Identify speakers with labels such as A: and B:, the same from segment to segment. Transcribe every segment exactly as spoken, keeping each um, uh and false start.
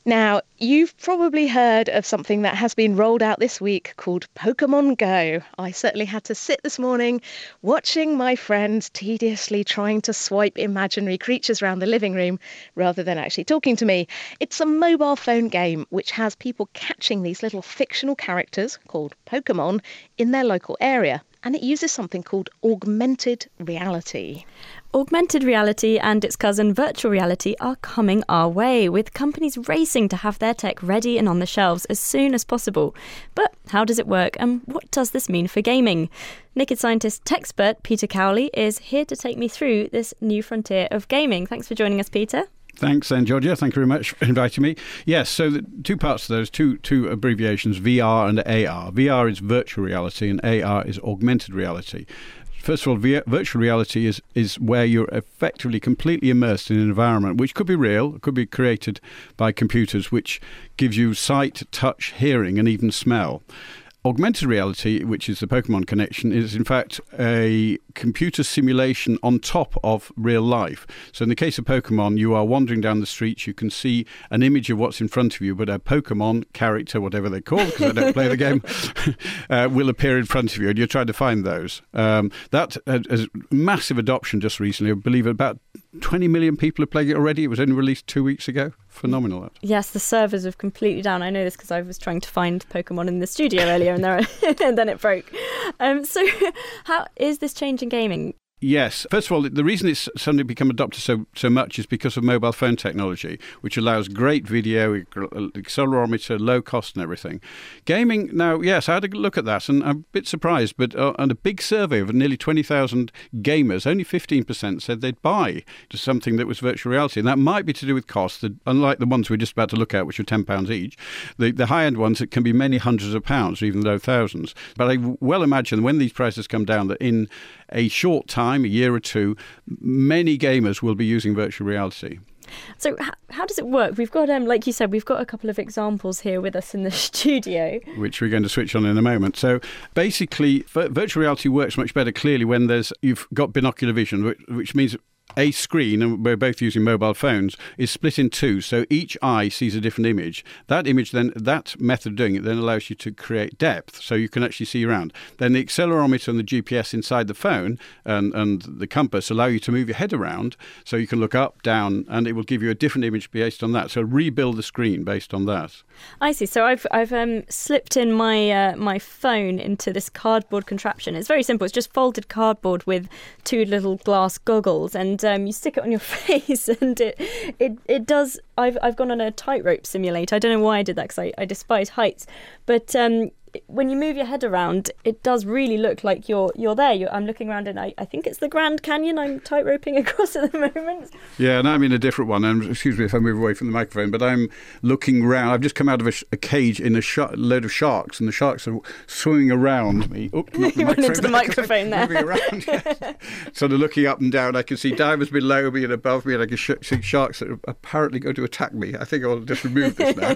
A: Now, you've probably heard of something that has been rolled out this week called Pokemon Go. I certainly had to sit this morning watching my friend tediously trying to swipe imaginary creatures around the living room rather than actually talking to me. It's a mobile phone game which has people catching these little fictional characters called Pokemon in their local area. And it uses something called augmented reality.
B: Augmented reality and its cousin virtual reality are coming our way, with companies racing to have their tech ready and on the shelves as soon as possible. But how does it work, and what does this mean for gaming? Naked Scientist techspert Peter Cowley is here to take me through this new frontier of gaming. Thanks for joining us, Peter.
C: Thanks, and Georgia. Thank you very much for inviting me. Yes, so the two parts of those, two two abbreviations, V R and A R. V R is virtual reality and A R is augmented reality. First of all, v- virtual reality is, is where you're effectively completely immersed in an environment which could be real, could be created by computers, which gives you sight, touch, hearing, and even smell. Augmented reality, which is the Pokemon connection, is in fact a computer simulation on top of real life. So in the case of Pokemon, you are wandering down the streets, you can see an image of what's in front of you, but a Pokemon character, whatever they're called, because I don't play the game, uh, will appear in front of you, and you're trying to find those. Um, that has massive adoption just recently. I believe about twenty million people have played it already. It was only released two weeks ago. Phenomenal. That.
B: Yes, the servers have completely down. I know this because I was trying to find Pokemon in the studio earlier and, there, and then it broke. Um, so how is this changing gaming?
C: Yes. First of all, the reason it's suddenly become adopted so so much is because of mobile phone technology, which allows great video, accelerometer, low cost and everything. Gaming, now, yes, I had a look at that and I'm a bit surprised, but uh, on a big survey of nearly twenty thousand gamers, only fifteen percent said they'd buy something that was virtual reality. And that might be to do with cost. That, unlike the ones we're just about to look at, which are ten pounds each, the, the high-end ones, it can be many hundreds of pounds, even though thousands. But I well imagine when these prices come down that in a short time, a year or two, many gamers will be using virtual reality.
B: So how, how does it work? We've got, um, like you said, we've got a couple of examples here with us in the studio.
C: Which we're going to switch on in a moment. So basically, virtual reality works much better clearly when there's you've got binocular vision, which, which means a screen, and we're both using mobile phones, is split in two, so each eye sees a different image. That image then, that method of doing it then allows you to create depth, so you can actually see around. Then the accelerometer and the G P S inside the phone and, and the compass allow you to move your head around, so you can look up, down, and it will give you a different image based on that. So rebuild the screen based on that.
B: I see. So I've I've um, slipped in my uh, my phone into this cardboard contraption. It's very simple. It's just folded cardboard with two little glass goggles, and um, you stick it on your face, and it it it does. I've I've gone on a tightrope simulator. I don't know why I did that because I, I despise heights, but um, when you move your head around, it does really look like you're you're there. You're, I'm looking around, and I, I think it's the Grand Canyon I'm tight-roping across at the moment.
C: Yeah, and I'm in a different one. And excuse me if I move away from the microphone, but I'm looking round. I've just come out of a, sh- a cage in a sh- load of sharks, and the sharks are swimming around me. Oops, not the
B: you went into the microphone there.
C: Moving around, yes. Sort of looking up and down. I can see divers below me and above me, and I can sh- see sharks that are apparently going to attack me. I think I'll just remove this now.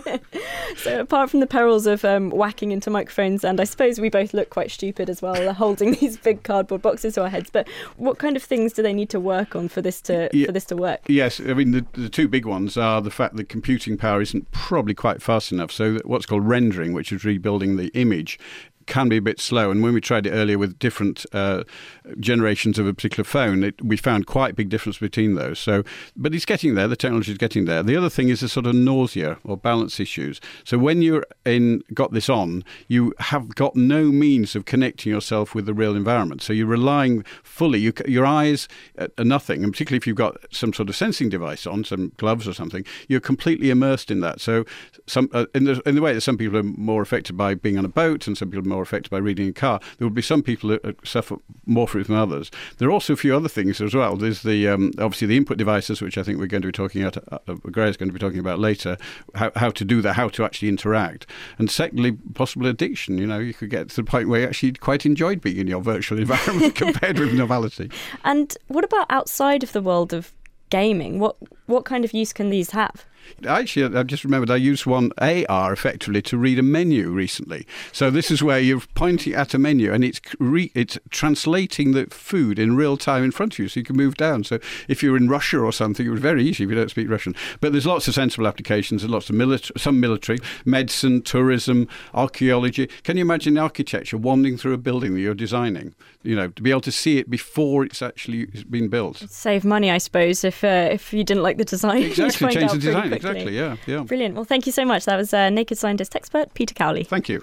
B: So apart from the perils of um, whacking into microphones, and I suppose we both look quite stupid as well, holding these big cardboard boxes to our heads, but what kind of things do they need to work on for this to
C: yeah,
B: for this to work?
C: Yes, I mean the, the two big ones are the fact that computing power isn't probably quite fast enough. So what's called rendering, which is rebuilding the image, can be a bit slow. And when we tried it earlier with different uh, generations of a particular phone, it, we found quite a big difference between those. So, but it's getting there. The technology is getting there. The other thing is a sort of nausea or balance issues. So when you're in got this on, you have got no means of connecting yourself with the real environment. So you're relying fully. You, your eyes are nothing, and particularly if you've got some sort of sensing device on, some gloves or something, you're completely immersed in that. So some uh, in the in the way that some people are more affected by being on a boat, and some people are more affected by reading a car, there will be some people that suffer more from it than others. There are also a few other things as well. There's the um, obviously the input devices, which I think we're going to be talking about, uh, Gray's going to be talking about later, how, how to do that, how to actually interact. And secondly, possible addiction. You know, you could get to the point where you actually quite enjoyed being in your virtual environment compared with normality.
B: And what about outside of the world of gaming? What what kind of use can these have?
C: Actually, I just remembered I used one A R effectively to read a menu recently. So this is where you're pointing at a menu and it's re- it's translating the food in real time in front of you, so you can move down. So if you're in Russia or something, it was very easy if you don't speak Russian. But there's lots of sensible applications and lots of military, some military, medicine, tourism, archaeology. Can you imagine architecture wandering through a building that you're designing? You know, to be able to see it before it's actually been built.
B: Save money, I suppose, if uh, if you didn't like the design.
C: Exactly,
B: change
C: the design. Exactly, yeah, yeah.
B: Brilliant. Well, thank you so much. That was uh, Naked Scientist expert Peter Cowley.
C: Thank you.